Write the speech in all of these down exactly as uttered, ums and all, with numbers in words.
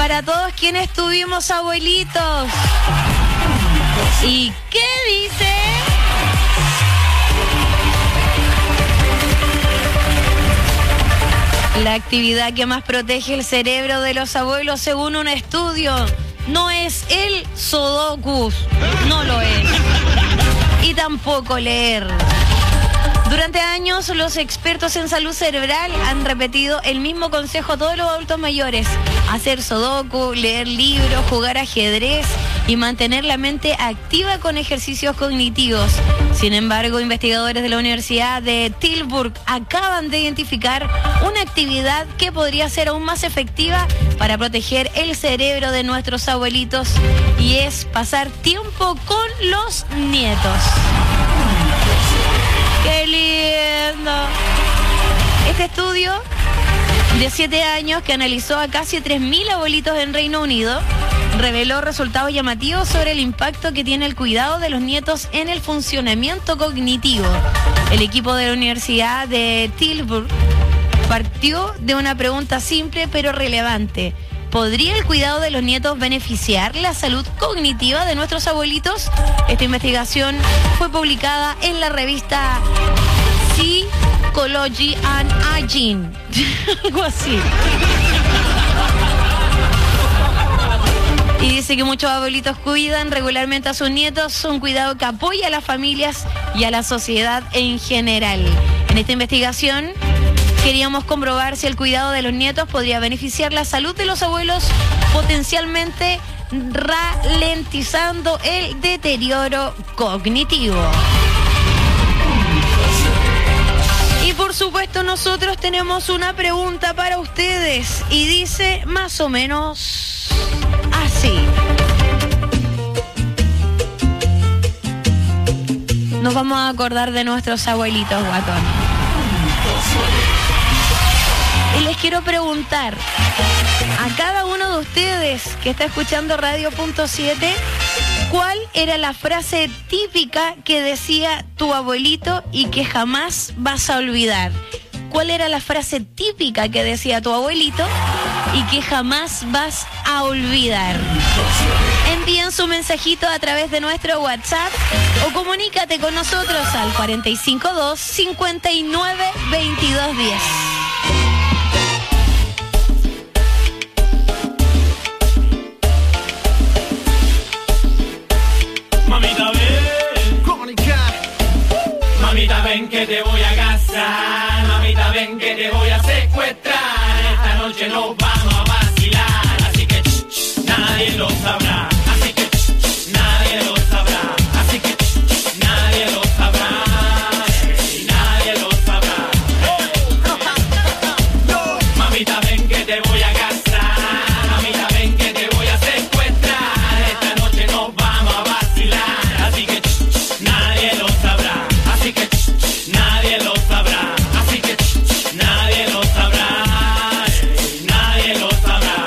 para todos quienes tuvimos abuelitos. ¿Y qué dice? La actividad que más protege el cerebro de los abuelos, según un estudio, no es el sudoku, no lo es, y tampoco leer. Durante años, los expertos en salud cerebral han repetido el mismo consejo a todos los adultos mayores: hacer sudoku, leer libros, jugar ajedrez y mantener la mente activa con ejercicios cognitivos. Sin embargo, investigadores de la Universidad de Tilburg acaban de identificar una actividad que podría ser aún más efectiva para proteger el cerebro de nuestros abuelitos, y es pasar tiempo con los nietos. ¡Qué lindo! Este estudio de siete años, que analizó a casi tres mil abuelitos en Reino Unido, reveló resultados llamativos sobre el impacto que tiene el cuidado de los nietos en el funcionamiento cognitivo. El equipo de la Universidad de Tilburg partió de una pregunta simple pero relevante: ¿podría el cuidado de los nietos beneficiar la salud cognitiva de nuestros abuelitos? Esta investigación fue publicada en la revista Psychology and Aging. Algo así. Y dice que muchos abuelitos cuidan regularmente a sus nietos, un cuidado que apoya a las familias y a la sociedad en general. En esta investigación queríamos comprobar si el cuidado de los nietos podría beneficiar la salud de los abuelos, potencialmente ralentizando el deterioro cognitivo. Y por supuesto, nosotros tenemos una pregunta para ustedes y dice más o menos así. Nos vamos a acordar de nuestros abuelitos, guatón. Y les quiero preguntar a cada uno de ustedes que está escuchando Radio Punto siete, ¿cuál era la frase típica que decía tu abuelito y que jamás vas a olvidar? ¿Cuál era la frase típica que decía tu abuelito y que jamás vas a olvidar? Envíen su mensajito a través de nuestro WhatsApp o comunícate con nosotros al cuatro cinco dos, cinco nueve, veintidós diez. Mamita ven, mamita ven que te voy a casar, mamita ven que te voy a secuestrar, esta noche nos vamos a vacilar, así que ch, ch, nadie lo sabrá, así que ch, ch, nadie lo sabrá, así que ch, ch, nadie lo sabrá, hey, nadie lo sabrá, hey. Mamita ven que te voy a casar, mamita ven que te voy a secuestrar, esta noche nos vamos a vacilar, así que ch, ch, nadie lo sabrá, así que ch, ch, nadie lo sabrá, así que ch, ch, nadie lo sabrá, hey, nadie lo sabrá.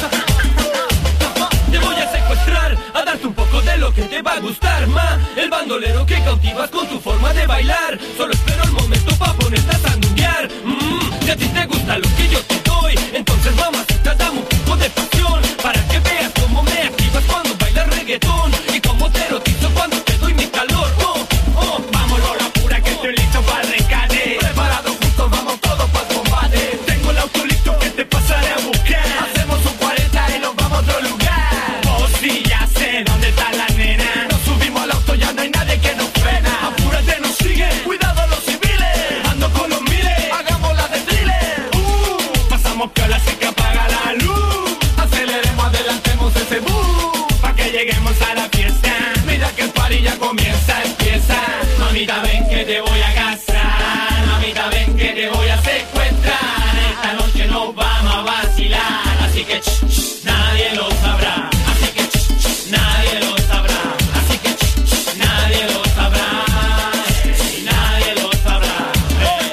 Te voy a secuestrar, a darte un poco de lo que te va a gustar, ma, el bandolero que cautivas con tu forma de bailar, solo espero el momento pa' ponerte a sandunguear. Mmm, si a ti te gusta lo que yo te doy, entonces mamacita dame un poco de pasión, para que veas cómo me activas cuando bailas reggaetón, y cómo te erotizo cuando te doy mi calor. Oh, oh, vámonos la pura que estoy listo para el rescate, preparados juntos vamos todos para el combate, tengo el auto listo que te pasaré a buscar, hacemos un cuarenta y nos vamos a otro lugar. Oh sí, ya sé dónde está la nena, nos subimos al auto, ya no hay nadie que nos frena, apúrate, nos sigue, cuidado los civiles, ando con los miles, hagamos la de thriller. Uh, pasamos piola así que apaga la luz, aceleremos, adelantemos ese bus, pa' que lleguemos a la fiesta, mira que el party ya comienza, empieza. Mamita ven que te voy a casar, mamita ven que te voy a secuestrar, esta noche nos vamos a vacilar, así que ch, ch, nadie lo sabrá, así que ch, ch, nadie lo sabrá, así que ch, ch, nadie lo sabrá, hey, nadie lo sabrá, hey,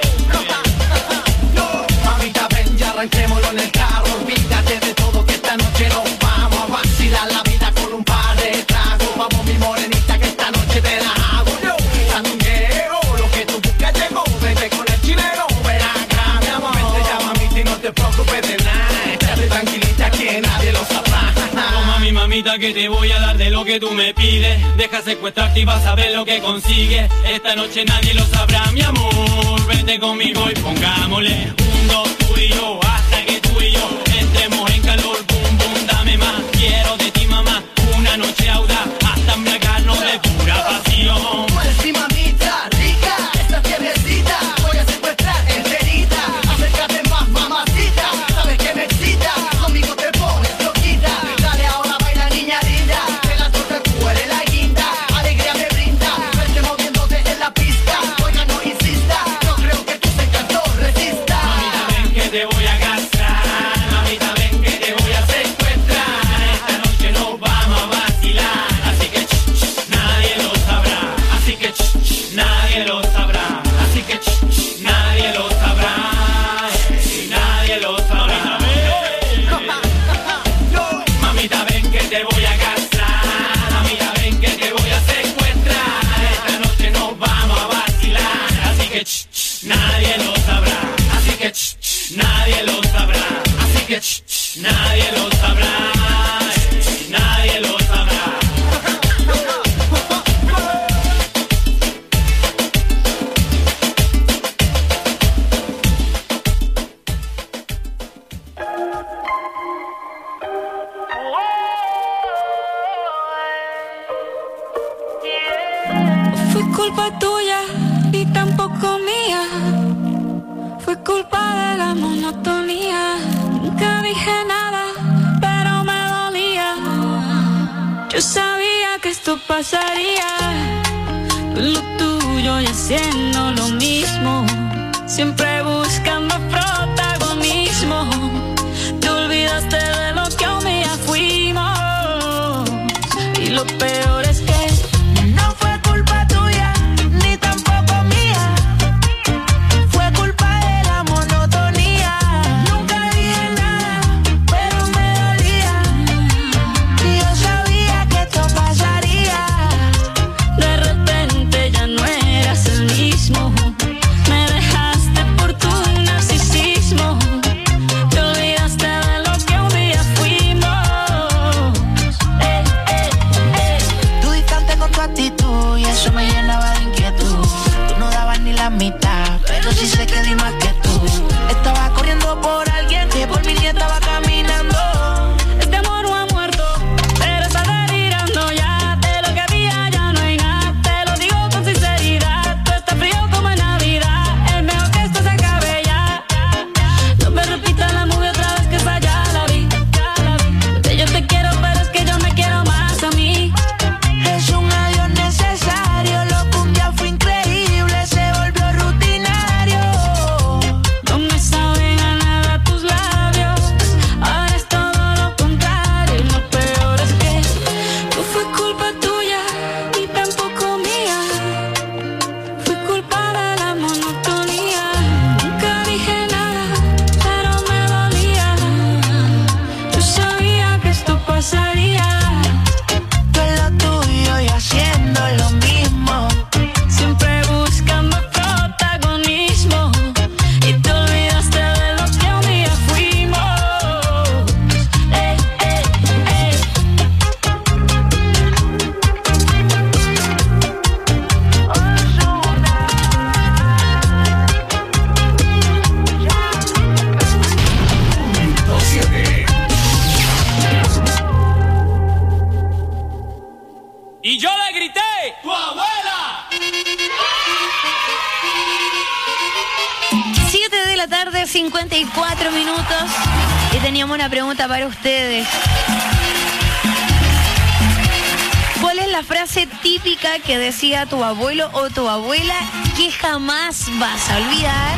hey. Mamita ven, ya arranquémoslo en el carro, olvídate de todo que esta noche nos vamos a vacilar la vida con un par de tragos, vamos mi morenita que esta noche te la hago yo, sandungueo, lo que tú buscas llegó, vete con el chileno, ven acá mi amor, vente ya mamita y no te preocupes de nada, estate tranquilita que nada Mamita, que te voy a dar de lo que tú me pides. Deja secuestrarte y vas a ver lo que consigues. Esta noche nadie lo sabrá, mi amor. Vete conmigo y pongámosle un, dos, tú y yo, hasta que tú y yo entremos en calor. Boom, boom, dame más, quiero de ti, mamá. Una noche audaz, hasta embriagarnos de pura pasión. Pues sí, mamita, rica, esta fiebrecita, voy a secuestrar enterita. Acércate más, mamacita, sabes que me excita, conmigo te pones loquita. Dale ahora, baila, niña linda, que la torta tú eres la guinda. Alegría me brinda, verte moviéndote en la pista. Oiga, no insista, no creo que tus encantos resista. Mamita, ven que te voy a gastar, mamita, ven que te voy a secuestrar. Esta noche nos vamos a vacilar, así que ch, ch, nadie lo sabrá. Así que ch, ch, nadie lo sabrá. Así que ch, ch, nadie lo sabrá. Y nadie lo sabrá. Mamita, ven que te voy a gastar, mamita, ven que te voy a secuestrar. Esta noche nos vamos a vacilar, así que ch, ch, nadie lo sabrá. Así que ch, ch, nadie lo sabrá. Así que ch, ch, nadie lo sabrá. Nadie lo sabrá. Fue culpa tuya y tampoco mía. Fue culpa de la monotonía. Nunca dije nada, pero me dolía. Yo sabía que esto pasaría. Tú en lo tuyo y haciendo lo mismo. Siempre buscando protagonismo. Te olvidaste de lo que un día fuimos. Y lo peor es que no fue culpa tuya, ni tampoco mía. Fue culpa de la monotonía. Nunca dije nada, pero me dolía. Y yo sabía que esto pasaría. De repente ya no eras el mismo. Me dejaste por tu narcisismo. Te olvidaste de lo que un día fuimos. Eh, eh, eh. Tú distante con tu actitud y eso me llenaba de inquietud. Tú no dabas ni la mitad, pero sí sé que di más que tú. Estaba corriendo por alguien que por mí ni estaba caminando. Este amor no ha muerto, pero está delirando ya. De lo que había ya no hay nada. Te lo digo con sinceridad. Tú estás frío como en Navidad. Es mejor que esto se acabe ya. No me repitas la movie otra vez, que esa ya la vi. Que yo te quiero, pero es que yo me quiero más a mí. Es un adiós necesario, lo que un día fue increíble se volvió rutinario. No me saben a nada tus labios. Ahora es todo lo contrario. Y lo peor es que no fue culpa tuya, ni tampoco mía. Fue culpa de la monotonía. Nunca dije nada, pero me dolía. Yo sabía que esto pasaría. Tú en lo tuyo y haciendo lo mismo. Siempre buscando protagonismo. Y te olvidaste de lo que un día fuimos. Eh, eh, eh. Y yo le grité, ¡tu abuela! siete de la tarde, cincuenta y cuatro minutos. Y teníamos una pregunta para ustedes. ¿Cuál es la frase típica que decía tu abuelo o tu abuela que jamás vas a olvidar?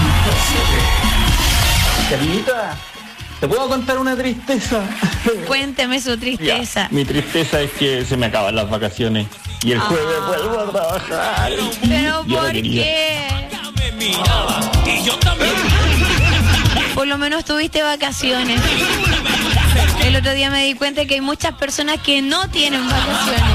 Carlita, ¿te puedo contar una tristeza? Cuénteme su tristeza. Ya, mi tristeza es que se me acaban las vacaciones y el jueves Ah. vuelvo a trabajar. ¿Pero Yo por la quería. qué? Me miraba y yo también. Por lo menos tuviste vacaciones. El otro día me di cuenta que hay muchas personas que no tienen vacaciones.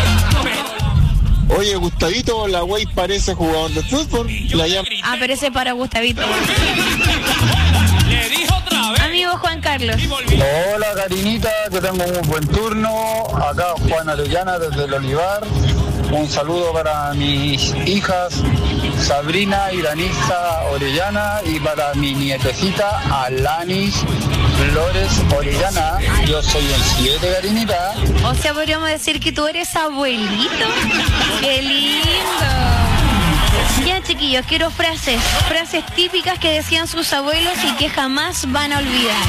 Oye, Gustavito, la güey parece jugador de fútbol. La llama... Ah, pero ese para Gustavito. Le dijo otra Amigo Juan Carlos. Hola Karinita, que tengo un buen turno. Acá Juan Orellana desde el Olivar. Un saludo para mis hijas Sabrina Iranista Orellana y para mi nietecita Alanis Flores Orellana. Yo soy el siete, Karinita. O sea, podríamos decir que tú eres abuelito. ¡Qué lindo! Ya, chiquillos, quiero frases. Frases típicas que decían sus abuelos y que jamás van a olvidar.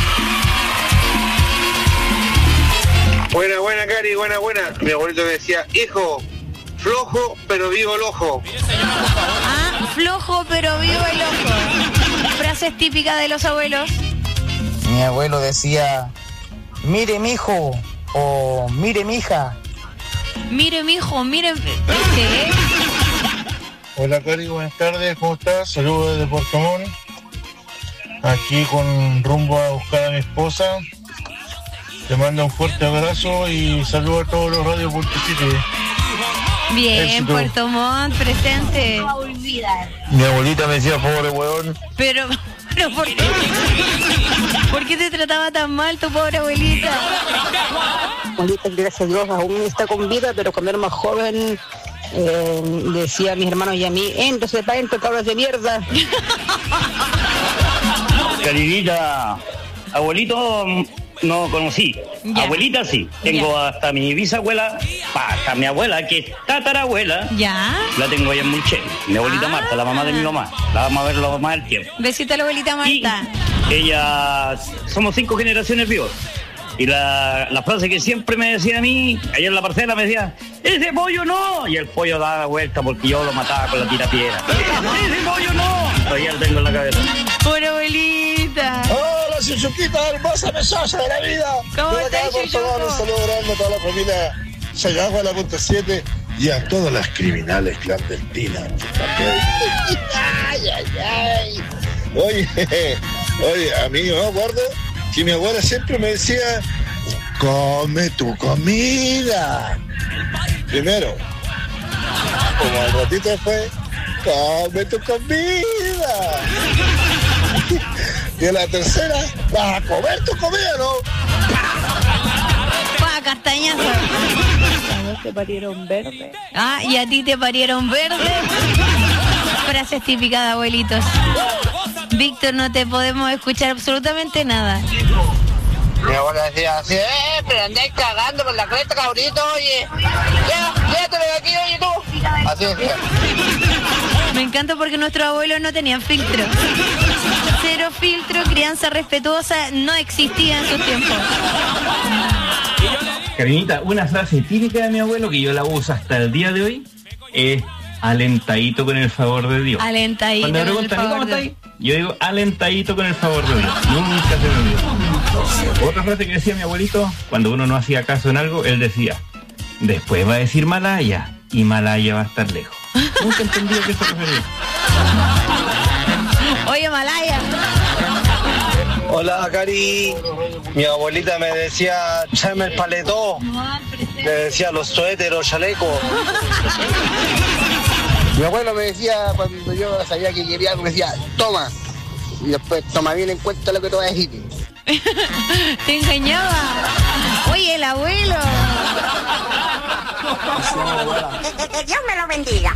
Buena, buena, Cari, buena, buena. Mi abuelito me decía, hijo, flojo, pero vivo el ojo. Ah, flojo, pero vivo el ojo. Frases típicas de los abuelos. Mi abuelo decía, mire mijo, o mire mija. Mire, mijo, mire... ¿Qué? Hola Cari, buenas tardes, ¿cómo estás? Saludos desde Puerto Montt. Aquí con rumbo a buscar a mi esposa. Te mando un fuerte abrazo y saludos a todos los radios Puerto City. Bien, Éxito. Puerto Montt, presente. Mi abuelita me decía, pobre huevón. Pero, pero ¿por qué? ¿Por qué te trataba tan mal tu pobre abuelita? Abuelita, gracias a Dios, aún está con vida, pero cuando era más joven... Eh, decía a mis hermanos y a mí, entonces para adentro, cabros de mierda. Carinita, abuelito no conocí, ya. Abuelita sí, tengo ya. Hasta mi bisabuela, hasta mi abuela, que es tatarabuela, ¿Ya? la tengo allá en Mulchen, mi abuelita Ah. Marta, la mamá de mi mamá, la vamos a ver la mamá del tiempo. Besito a la abuelita Marta. Y ella, somos cinco generaciones vivos. Y la, la frase que siempre me decía a mí, allá en la parcela me decía, ¡ese pollo no! Y el pollo daba vuelta porque yo lo mataba con la tirapiedra. ¡Ese pollo no! Todavía lo tengo en la cabeza. ¡Pobre abuelita! Hola, Chuchuquita, hermosa mesosa de la vida. ¿Cómo estás, Chuchuco? Un saludo grande a toda la familia Sayagua, la punta siete y a todas las criminales clandestinas. Ay, ay, ay. Oye, oye, a mí me acuerdo que mi abuela siempre me decía, come tu comida. Primero, como al ratito después, come tu comida. Y en la tercera, vas a comer tu comida, ¿no? ¡Pa, castañazo! A vos te parieron verde. Ah, y a ti te parieron verde. Frases típicas de abuelitos. Víctor, no te podemos escuchar absolutamente nada. Mi abuela decía así, eh, pero andáis cagando por la cresta, cabrito, oye. Ya, ya te veo aquí, oye tú. Así decía. Me encanta porque nuestros abuelos no tenían filtro. Cero filtro, crianza respetuosa, no existía en sus tiempos. Karinita, una frase típica de mi abuelo que yo la uso hasta el día de hoy es alentadito con el favor de Dios. Alentadito Cuando me con el preguntan, favor ¿cómo de- estáis? Yo digo alentadito con el favor de Dios. Nunca se me olvidó. Otra frase que decía mi abuelito, cuando uno no hacía caso en algo, él decía, después va a decir Malaya y Malaya va a estar lejos. Nunca entendí a qué se refería. Oye, Malaya. Hola, Cari. Mi abuelita me decía, tráeme el paletó. Me decía los suéteres, los chalecos. Mi abuelo me decía, cuando yo sabía que quería algo, me decía, toma. Y después, toma bien en cuenta lo que te voy a decir. Te engañaba. Oye, el abuelo. Que, que Dios me lo bendiga.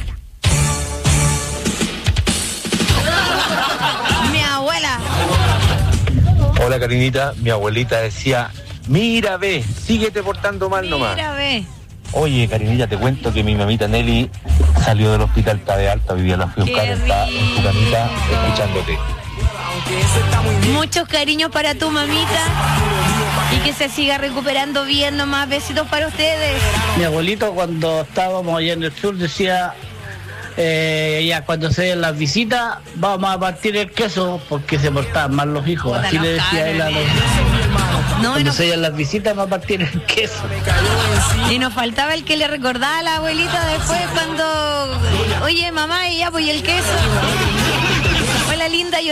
Mi abuela. Hola Karinita, mi abuelita decía, mira ve, síguete portando mal nomás. Mira, ve. Oye Karinita, te cuento que mi mamita Nelly salió del hospital, está de alta, hoy día la fui a buscar, Qué está en su camita escuchándote. Muchos cariños para tu mamita. Y que se siga recuperando bien nomás. Besitos para ustedes. Mi abuelito cuando estábamos allá en el sur decía, eh, ya cuando se den las visitas vamos a partir el queso porque se portaban mal los hijos. Puta, Así los le decía él a los No, cuando no. se den las visitas vamos a partir el queso. Y nos faltaba el que le recordaba a la abuelita después cuando, oye mamá, y ya pues y el queso. Hola linda, yo